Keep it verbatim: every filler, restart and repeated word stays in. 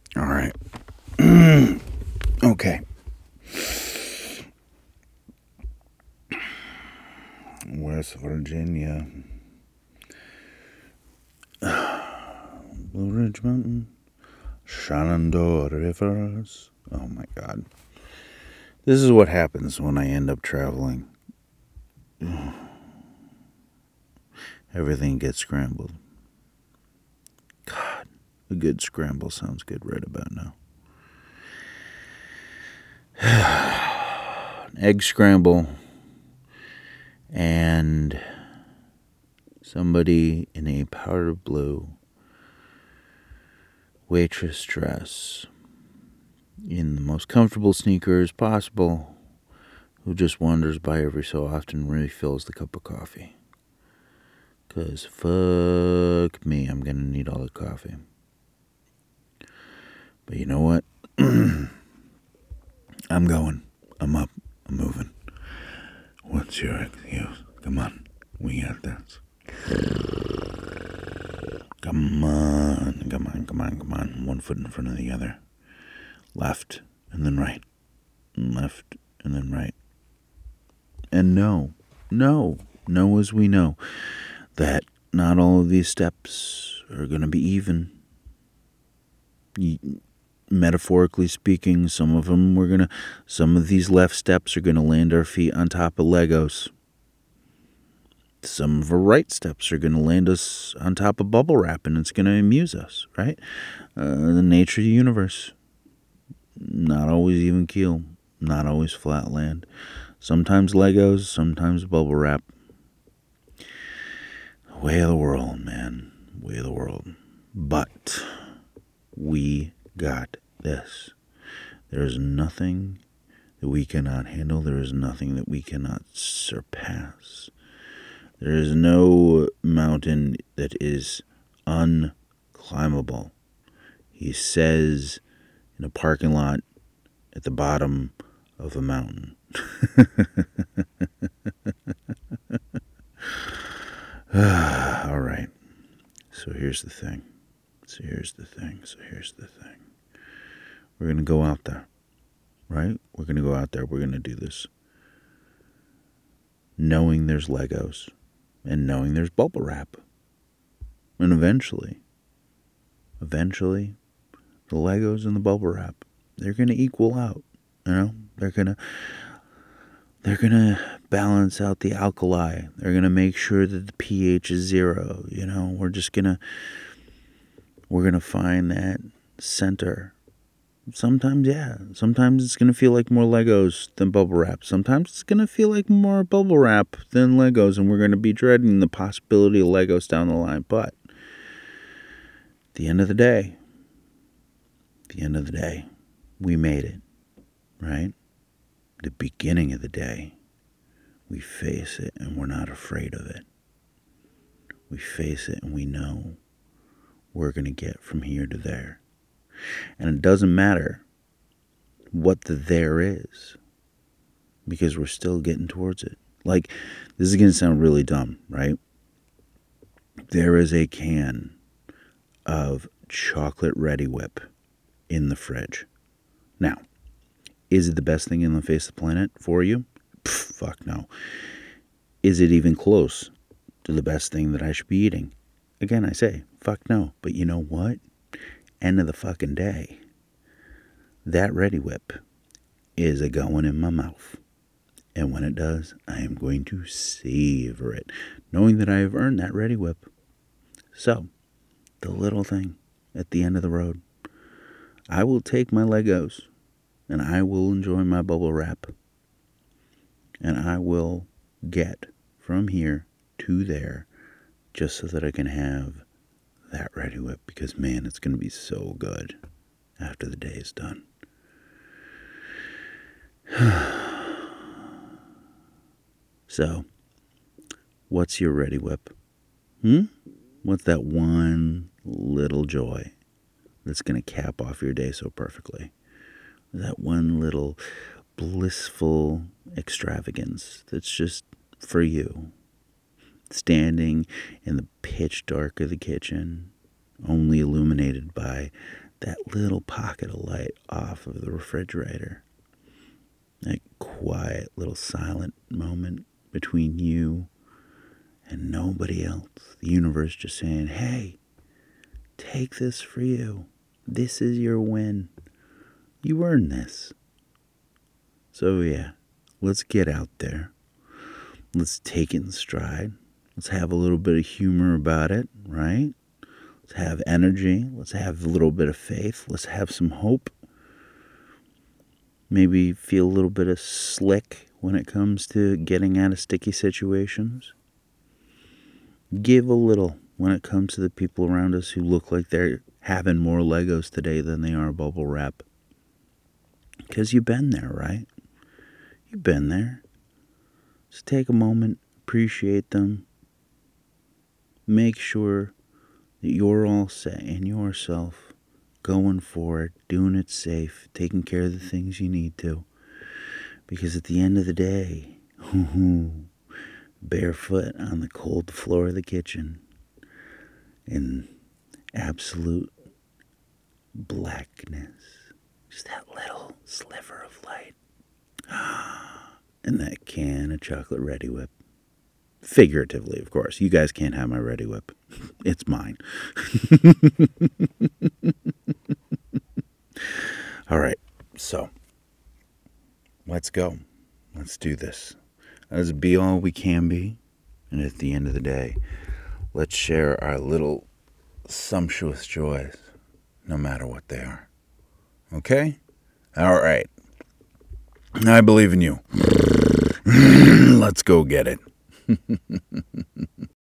All right. Okay. West Virginia. Blue Ridge Mountain. Shenandoah Rivers. Oh my God. This is what happens when I end up traveling. Everything gets scrambled. God, a good scramble sounds good right about now. Egg scramble and somebody in a powder blue waitress dress in the most comfortable sneakers possible who just wanders by every so often and refills the cup of coffee. Because fuck me, I'm going to need all the coffee. But you know what? I'm going. I'm up. I'm moving. What's your excuse? Come on. We got this. Come on. Come on. Come on. Come on. One foot in front of the other. Left and then right. Left and then right. And no. No. No as we know that not all of these steps are going to be even. Metaphorically speaking, some of them we're gonna, some of these left steps are gonna land our feet on top of Legos. Some of our right steps are gonna land us on top of bubble wrap, and it's gonna amuse us, right? Uh, the nature of the universe, not always even keel, not always flat land. Sometimes Legos, sometimes bubble wrap. Way of the world, man. Way of the world. But we got this. There is nothing that we cannot handle. There is nothing that we cannot surpass. There is no mountain that is unclimbable. He says in a parking lot at the bottom of a mountain. All right. So here's the thing. So here's the thing. So here's the thing. We're going to go out there, right? We're going to go out there. We're going to do this. Knowing there's Legos and knowing there's bubble wrap. And eventually, eventually, the Legos and the bubble wrap, they're going to equal out. You know, they're going to, they're going to balance out the alkali. They're going to make sure that the pH is zero. You know, we're just going to, we're going to find that center. Sometimes, yeah. Sometimes it's going to feel like more Legos than bubble wrap. Sometimes it's going to feel like more bubble wrap than Legos, and we're going to be dreading the possibility of Legos down the line. But at the end of the day, at the end of the day, we made it, right? The beginning of the day, we face it and we're not afraid of it. We face it and we know we're going to get from here to there. And it doesn't matter what the there is, because we're still getting towards it. Like, this is going to sound really dumb, right? There is a can of chocolate Ready Whip in the fridge. Now, is it the best thing in the face of the planet for you? Pff, fuck no. Is it even close to the best thing that I should be eating? Again, I say, fuck no. But you know what? End of the fucking day, that Ready Whip is a going in my mouth. And when it does, I am going to savor it, knowing that I have earned that Ready Whip. So, the little thing at the end of the road, I will take my Legos and I will enjoy my bubble wrap. And I will get from here to there just so that I can have that Ready Whip, because man, it's going to be so good after the day is done. So, what's your Ready Whip? Hmm? What's that one little joy that's going to cap off your day so perfectly? That one little blissful extravagance that's just for you. Standing in the pitch dark of the kitchen, only illuminated by that little pocket of light off of the refrigerator. That quiet little silent moment between you and nobody else. The universe just saying, hey, take this for you. This is your win. You earned this. So yeah, let's get out there. Let's take it in stride. Let's have a little bit of humor about it, right? Let's have energy. Let's have a little bit of faith. Let's have some hope. Maybe feel a little bit of slick when it comes to getting out of sticky situations. Give a little when it comes to the people around us who look like they're having more Legos today than they are bubble wrap. Because you've been there, right? You've been there. Just take a moment, appreciate them. Make sure that you're all set in yourself, going for it, doing it safe, taking care of the things you need to. Because at the end of the day, barefoot on the cold floor of the kitchen in absolute blackness, just that little sliver of light, and that can of chocolate Ready Whip. Figuratively, of course. You guys can't have my Ready Whip. It's mine. All right, so let's go. Let's do this. Let's be all we can be. And at the end of the day, let's share our little sumptuous joys, no matter what they are. Okay? All right. I believe in you. Let's go get it.